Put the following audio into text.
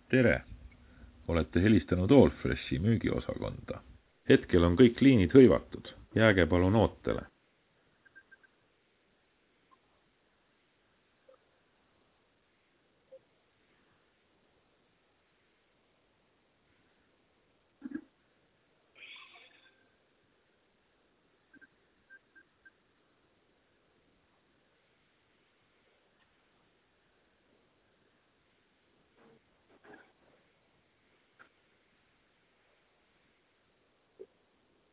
Tere! Olete helistanud Allfreshi müügiosakonda. Hetkel on kõik liinid hõivatud. Jääge palun ootele.